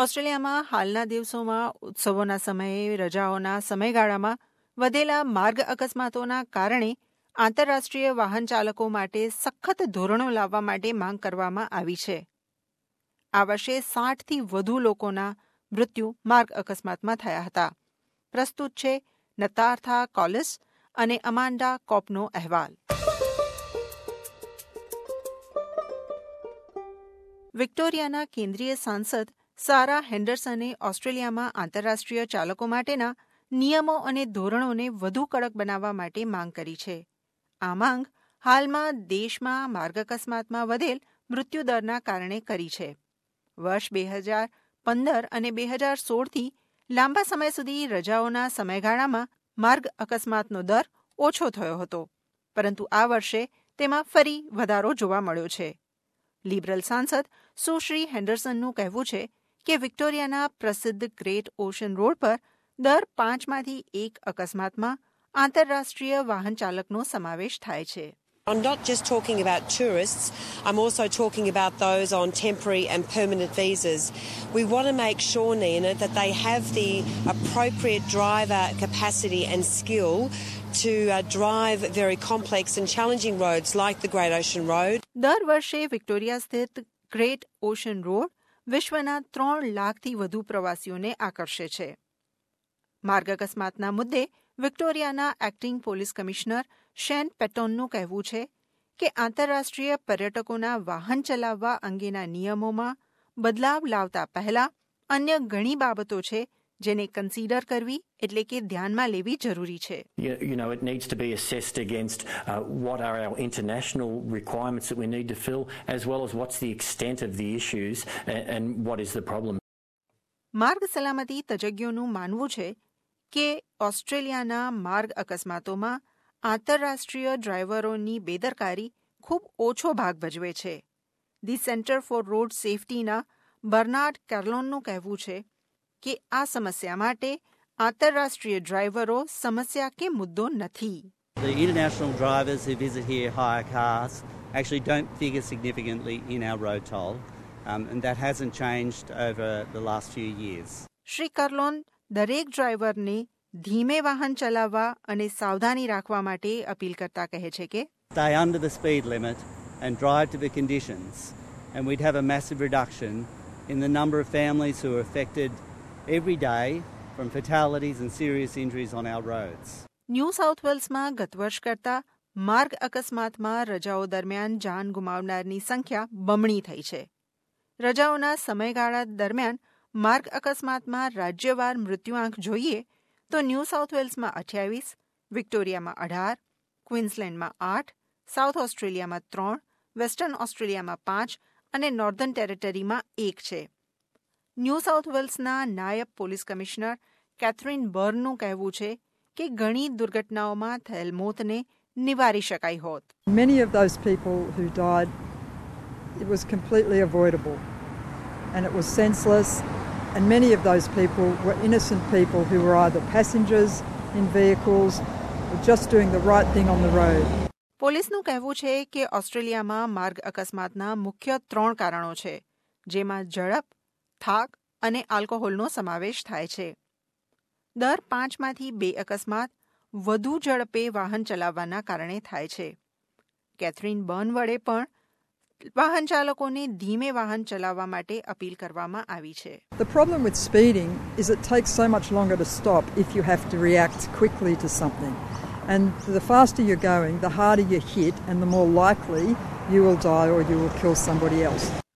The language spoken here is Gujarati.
ઓસ્ટ્રેલિયામાં હાલના દિવસોમાં ઉત્સવોના સમયે રજાઓના સમયગાળામાં વધેલા માર્ગ અકસ્માતોના કારણે આંતરરાષ્ટ્રીય વાહન ચાલકો માટે સખત ધોરણો લાવવા માટે માંગ કરવામાં આવી છે. આ વર્ષે 60થી વધુ લોકોના મૃત્યુ માર્ગ અકસ્માતમાં થયા હતા. પ્રસ્તુત છે નતાર્થા કોલિસ અને અમાન્ડા કોપનો અહેવાલ. વિક્ટોરિયાના કેન્દ્રીય સાંસદ સારા હેન્ડરસને ઓસ્ટ્રેલિયામાં આંતરરાષ્ટ્રીય ચાલકો માટેના નિયમો અને ધોરણોને વધુ કડક બનાવવા માટે માંગ કરી છે. આ માંગ હાલમાં દેશમાં માર્ગ અકસ્માતમાં વધેલ મૃત્યુદરના કારણે કરી છે. વર્ષ 2015 અને 2016થી લાંબા સમય સુધી રજાઓના સમયગાળામાં માર્ગ અકસ્માતનો દર ઓછો થયો હતો, પરંતુ આ વર્ષે તેમાં ફરી વધારો જોવા મળ્યો છે. લિબરલ સાંસદ સુશ્રી હેન્ડરસનનું કહેવું છે કે વિક્ટોરિયાના પ્રસિદ્ધ ગ્રેટ ઓશન રોડ પર દર 5માંથી 1 અકસ્માતમાં આંતરરાષ્ટ્રીય વાહન ચાલકનો સમાવેશ થાય છે. I'm not just talking about tourists, I'm also talking about those on temporary and permanent visas. We want to make sure, Nina, that they have the appropriate driver capacity and skill to drive very complex and challenging roads like the Great Ocean Road. દર વર્ષે વિક્ટોરિયા સ્થિત ગ્રેટ ઓશન રોડ વિશ્વના 3 લાખથી વધુ પ્રવાસીઓને આકર્ષે છે. માર્ગ અકસ્માતના મુદ્દે વિક્ટોરિયાના એક્ટિંગ પોલીસ કમિશનર શેન પેટોનનું કહેવું છે કે આંતરરાષ્ટ્રીય પર્યટકોના વાહન ચલાવવા અંગેના નિયમોમાં બદલાવ લાવતા પહેલા અન્ય ઘણી બાબતો છે જેને કન્સિડર કરવી એટલે કે ધ્યાનમાં લેવી જરૂરી છે. You know, it needs to be assessed against what are our international requirements that we need to fill, as well as what's the extent of the issues and what is the problem. માર્ગ સલામતી તજજ્ઞોનું માનવું છે કે ઓસ્ટ્રેલિયાના માર્ગ અકસ્માતોમાં આંતરરાષ્ટ્રીય ડ્રાઈવરોની બેદરકારી ખૂબ ઓછો ભાગ ભજવે છે. ધી સેન્ટર ફોર રોડ સેફટીના બર્નાર્ડ કાર્લોનનું કહેવું છે કે આ સમસ્યા માટે આંતરરાષ્ટ્રીય ડ્રાઈવરો સમસ્યા કે મુદ્દો નથી. The international drivers who visit here hire cars actually don't figure significantly in our road toll, and that hasn't changed over the last few years. Shri કાર્લોન દરેક ડ્રાઈવરને ધીમે વાહન ચલાવવા અને સાવધાની રાખવા માટે અપીલ કરતા કહે છે કે stay under the speed limit and drive to the conditions, and we'd have a massive reduction in the number of families who are affected every day from fatalities and serious injuries on our roads. New South વેલ્સમાં ગત વર્ષ કરતાં માર્ગ અકસ્માતમાં રજાઓ દરમિયાન જાન ગુમાવનારની સંખ્યા બમણી થઈ છે. રજાઓના સમયગાળા દરમિયાન માર્ગ અકસ્માતમાં રાજ્યવાર મૃત્યુઆંક જોઈએ તો ન્યૂ સાઉથ વેલ્સમાં 28, વિક્ટોરિયામાં 18, ક્વીન્સલેન્ડમાં 8, સાઉથ ઓસ્ટ્રેલિયામાં 3, વેસ્ટર્ન ઓસ્ટ્રેલિયામાં 5 અને નોર્ધન ટેરેટરીમાં 1 છે. ન્યૂ સાઉથ વેલ્સના નાયબ પોલીસ કમિશનર કેથરીન બર્નનું કહેવું છે કે ઘણી દુર્ઘટનાઓમાં થયેલ મોતને નિવારી શકાઈ હોત. Many of those people who died, it was completely avoidable and it was senseless, and many of those people were innocent people who were either passengers in vehicles or just doing the right thing on the road. પોલીસનું કહેવું છે કે ઓસ્ટ્રેલિયામાં માર્ગ અકસ્માતના મુખ્ય 3 કારણો છે, જેમાં ઝડપ, થાક અને આલ્કોહોલનો સમાવેશ થાય છે. દર 5માંથી 2 અકસ્માત વધુ ઝડપે વાહન ચલાવવાના કારણે થાય છે. કેથરીન બર્ન વડે પણ વાહન ચાલકોને ધીમે વાહન ચલાવવા માટે અપીલ કરવામાં આવી છે. The problem with speeding is it takes so much longer to stop if you have to react quickly to something. And the faster you're going, the harder you hit and the more likely you will die or you will kill somebody else.